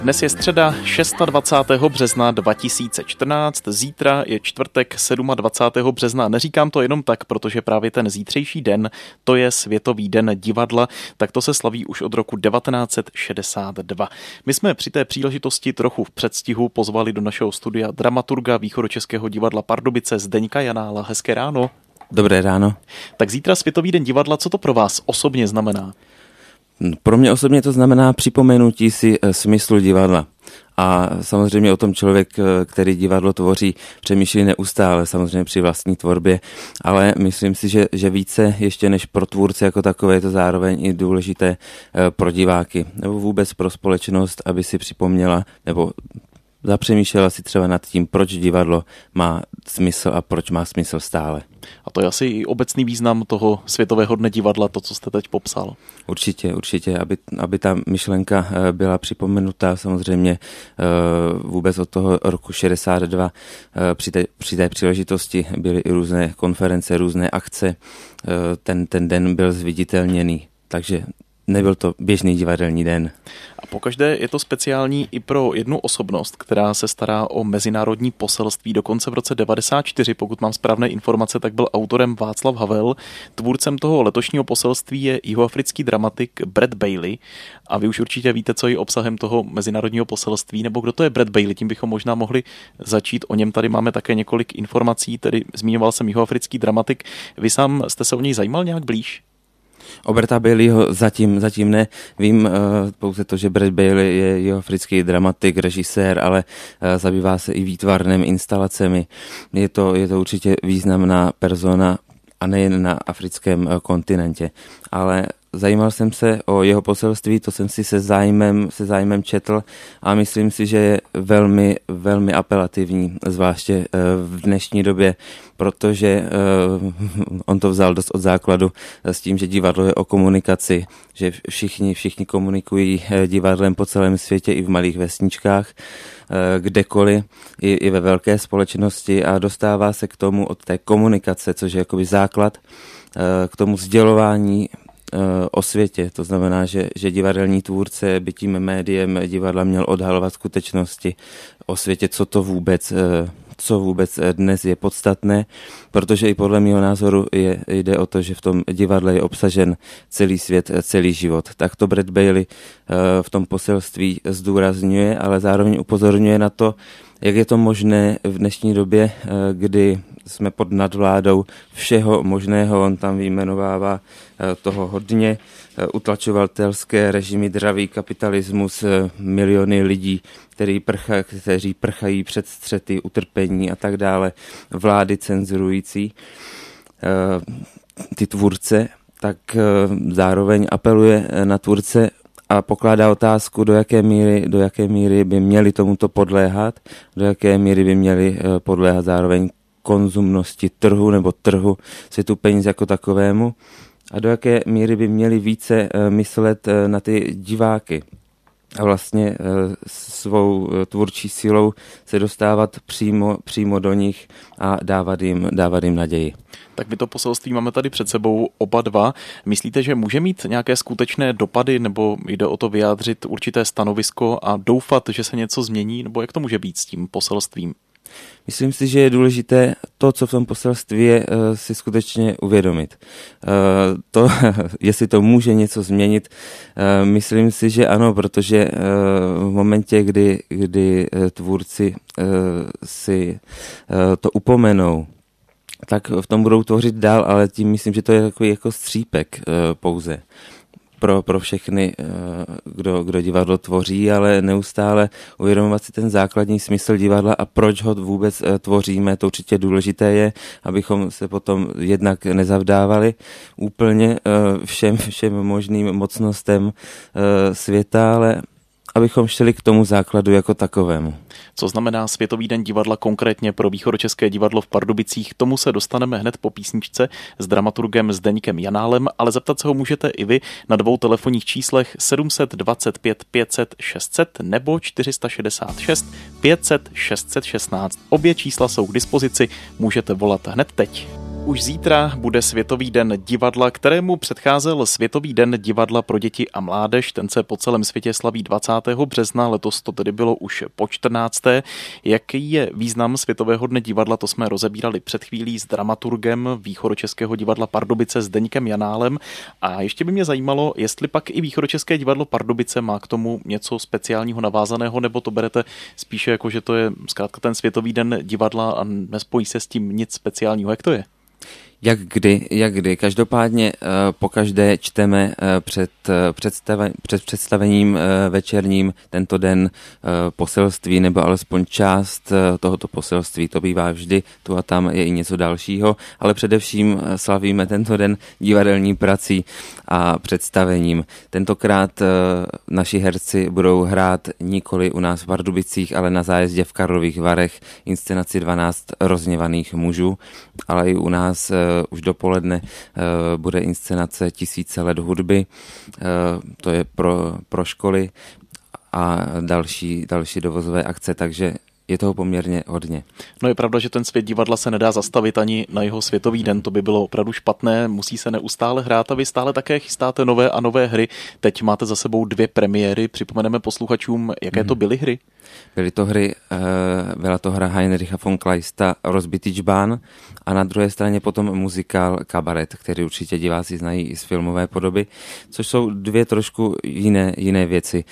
Dnes je středa 26. března 2014, zítra je čtvrtek 27. března. Neříkám to jenom tak, protože právě ten zítřejší den, to je Světový den divadla, tak to se slaví už od roku 1962. My jsme při té příležitosti trochu v předstihu pozvali do našeho studia dramaturga Východočeského divadla Pardubice Zdeňka Janála. Hezké ráno. Dobré ráno. Tak zítra Světový den divadla, co to pro vás osobně znamená? Pro mě osobně to znamená připomenutí si smyslu divadla. A samozřejmě o tom člověk, který divadlo tvoří, přemýšlí neustále, samozřejmě při vlastní tvorbě, ale myslím si, že více ještě než pro tvůrce jako takové je to zároveň i důležité pro diváky, nebo vůbec pro společnost, aby si připomněla, nebo zapřemýšlela si třeba nad tím, proč divadlo má smysl a proč má smysl stále. A to je asi i obecný význam toho Světového dne divadla, to, co jste teď popsal. Určitě, aby ta myšlenka byla připomenutá samozřejmě vůbec od toho roku 62. Při té příležitosti byly i různé konference, různé akce. Ten den byl zviditelněný, takže nebyl to běžný divadelní den. A pokaždé je to speciální i pro jednu osobnost, která se stará o mezinárodní poselství. Dokonce v roce 1994, pokud mám správné informace, tak byl autorem Václav Havel. Tvůrcem toho letošního poselství je jihoafrický dramatik Brad Bailey. A vy už určitě víte, co je obsahem toho mezinárodního poselství, nebo kdo to je Brad Bailey, tím bychom možná mohli začít. O něm tady máme také několik informací, tedy zmiňoval jsem jihoafrický dramatik. Vy sám jste se o něj zajímal nějak blíž? O Brada Baileyho zatím ne. Vím pouze to, že Brad Bailey je jihoafrický dramatik, režisér, ale zabývá se i výtvarným instalacemi. Je to určitě významná persona a nejen na africkém kontinentě, ale zajímal jsem se o jeho poselství, to jsem si se zájmem četl a myslím si, že je velmi, velmi apelativní, zvláště v dnešní době, protože on to vzal dost od základu s tím, že divadlo je o komunikaci, že všichni komunikují divadlem po celém světě i v malých vesničkách, kdekoliv, i ve velké společnosti a dostává se k tomu od té komunikace, což je jakoby základ, k tomu sdělování o světě. To znamená, že divadelní tvůrce by tím médiem divadla měl odhalovat skutečnosti o světě, co vůbec dnes je podstatné, protože i podle mého názoru jde o to, že v tom divadle je obsažen celý svět, celý život. Tak to Brad Bailey v tom poselství zdůrazňuje, ale zároveň upozorňuje na to, jak je to možné v dnešní době, kdy jsme pod nadvládou všeho možného, on tam vyjmenovává toho hodně, utlačovatelské režimy, dravý kapitalismus, miliony lidí, kteří prchají před střety, utrpení a tak dále, vlády cenzurující ty tvůrce, tak zároveň apeluje na tvůrce a pokládá otázku, do jaké míry by měli tomuto podléhat, do jaké míry by měli podléhat zároveň konzumnosti trhu světu peněz jako takovému a do jaké míry by měli více myslet na ty diváky a vlastně svou tvůrčí silou se dostávat přímo do nich a dávat jim naději. Tak my to poselství máme tady před sebou oba dva. Myslíte, že může mít nějaké skutečné dopady, nebo jde o to vyjádřit určité stanovisko a doufat, že se něco změní, nebo jak to může být s tím poselstvím? Myslím si, že je důležité to, co v tom poselství je, si skutečně uvědomit. Jestli to může něco změnit, myslím si, že ano, protože v momentě, kdy tvůrci si to upomenou, tak v tom budou tvořit dál, ale tím myslím, že to je takový jako střípek pouze pro všechny, kdo divadlo tvoří, ale neustále uvědomovat si ten základní smysl divadla a proč ho vůbec tvoříme. To určitě důležité je, abychom se potom jednak nezavdávali úplně všem možným mocnostem světa, ale abychom šli k tomu základu jako takovému. Co znamená Světový den divadla konkrétně pro Východočeské divadlo v Pardubicích, tomu se dostaneme hned po písničce s dramaturgem Zdeňkem Janálem, ale zeptat se ho můžete i vy na dvou telefonních číslech 725 500 600 nebo 466 500 616. Obě čísla jsou k dispozici, můžete volat hned teď. Už zítra bude Světový den divadla, kterému předcházel Světový den divadla pro děti a mládež. Ten se po celém světě slaví 20. března, letos to tedy bylo už po 14. Jaký je význam Světového dne divadla, to jsme rozebírali před chvílí s dramaturgem Východočeského divadla Pardubice Zdeňkem Janálem. A ještě by mě zajímalo, jestli pak i Východočeské divadlo Pardubice má k tomu něco speciálního navázaného, nebo to berete spíše jako, že to je zkrátka ten Světový den divadla a nespojí se s tím nic speciálního. Jak to je? Jak kdy. Každopádně pokaždé čteme před představením večerním tento den poselství, nebo alespoň část tohoto poselství. To bývá vždy, tu a tam je i něco dalšího, ale především slavíme tento den divadelní prací a představením. Tentokrát naši herci budou hrát nikoli u nás v Pardubicích, ale na zájezdě v Karlových Varech inscenaci 12 rozhněvaných mužů, ale i u nás už dopoledne bude inscenace 1000 let hudby, to je pro školy a další dovozové akce, takže je toho poměrně hodně. No je pravda, že ten svět divadla se nedá zastavit ani na jeho Světový den, to by bylo opravdu špatné, musí se neustále hrát a vy stále také chystáte nové a nové hry. Teď máte za sebou 2 premiéry, připomeneme posluchačům, jaké to byly hry? Byla to hra Heinricha von Kleista Rozbitý džbán a na druhé straně potom muzikál Kabaret, který určitě diváci znají i z filmové podoby, což jsou 2 trošku jiné věci.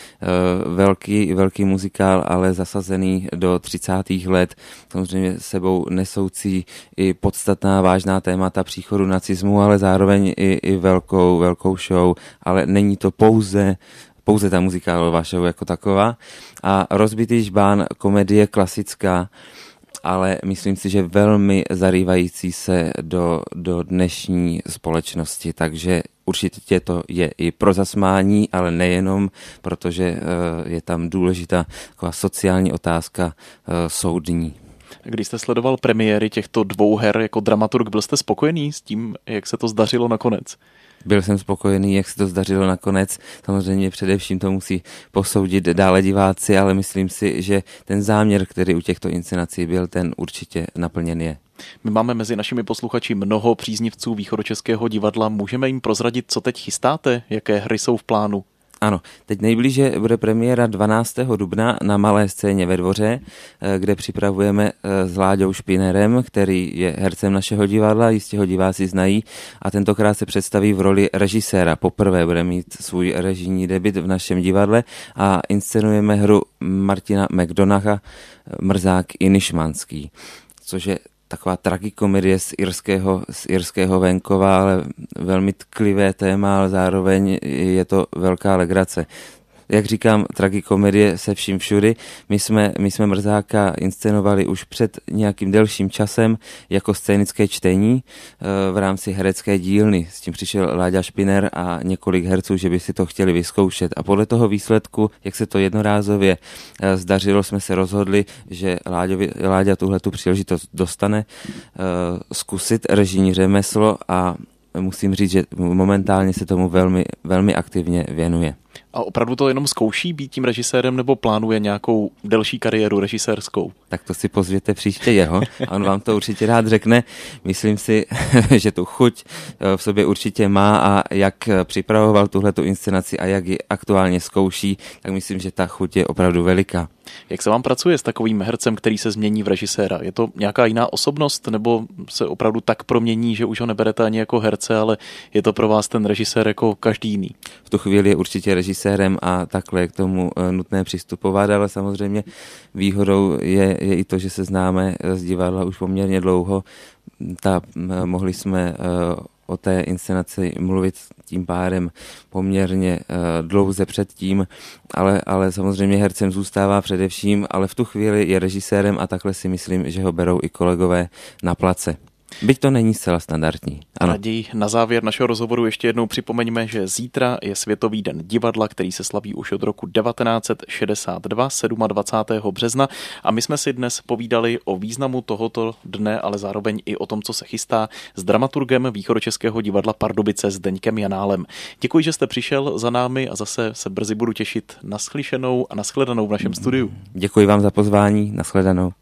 Velký muzikál, ale zasazený do 30. let, samozřejmě sebou nesoucí i podstatná vážná témata příchodu nacismu, ale zároveň i velkou show, ale není to pouze ta muzikálová show jako taková. A Rozbitý džbán, komedie klasická, ale myslím si, že velmi zarývající se do dnešní společnosti, takže určitě to je i pro zasmání, ale nejenom, protože je tam důležitá taková sociální otázka soudní. Když jste sledoval premiéry těchto 2 her jako dramaturg, byl jste spokojený s tím, jak se to zdařilo nakonec? Byl jsem spokojený, jak se to zdařilo nakonec. Samozřejmě především to musí posoudit dále diváci, ale myslím si, že ten záměr, který u těchto inscenací byl, ten určitě naplněn je. My máme mezi našimi posluchači mnoho příznivců Východočeského divadla. Můžeme jim prozradit, co teď chystáte? Jaké hry jsou v plánu? Ano, teď nejblíže bude premiéra 12. dubna na Malé scéně ve Dvoře, kde připravujeme s Láďou Špinerem, který je hercem našeho divadla, jistě ho diváci znají, a tentokrát se představí v roli režiséra. Poprvé bude mít svůj režijní debut v našem divadle a inscenujeme hru Martina McDonacha Mrzák i Nišmanský, což je taková tragikomedie z irského venkova, ale velmi tklivé téma, ale zároveň je to velká legrace. Jak říkám, tragikomedie se vším všudy. My jsme Mrzáka inscenovali už před nějakým delším časem jako scénické čtení v rámci herecké dílny. S tím přišel Láďa Špiner a několik herců, že by si to chtěli vyzkoušet. A podle toho výsledku, jak se to jednorázově zdařilo, jsme se rozhodli, že Láďa tuhletu příležitost dostane zkusit režijní řemeslo a musím říct, že momentálně se tomu velmi, velmi aktivně věnuje. A opravdu to jenom zkouší být tím režisérem, nebo plánuje nějakou delší kariéru režisérskou? Tak to si pozvěte příště jeho a on vám to určitě rád řekne. Myslím si, že tu chuť v sobě určitě má a jak připravoval tuhletu inscenaci a jak ji aktuálně zkouší, tak myslím, že ta chuť je opravdu veliká. Jak se vám pracuje s takovým hercem, který se změní v režiséra? Je to nějaká jiná osobnost, nebo se opravdu tak promění, že už ho neberete ani jako herce, ale je to pro vás ten režisér jako každý jiný? V tu chvíli je určitě režisérem a takhle je k tomu nutné přistupovat, ale samozřejmě výhodou je i to, že se známe z divadla už poměrně dlouho. Mohli jsme o té inscenaci mluvit tím pádem poměrně dlouze předtím, ale samozřejmě hercem zůstává především, ale v tu chvíli je režisérem a takhle si myslím, že ho berou i kolegové na place. Byť to není zcela standardní. Ano. Raději na závěr našeho rozhovoru ještě jednou připomeňme, že zítra je Světový den divadla, který se slaví už od roku 1962, 27. března. A my jsme si dnes povídali o významu tohoto dne, ale zároveň i o tom, co se chystá, s dramaturgem Východočeského divadla Pardubice Zdeňkem Janálem. Děkuji, že jste přišel za námi a zase se brzy budu těšit. Naslyšenou a nashledanou v našem studiu. Děkuji vám za pozvání, nashledanou.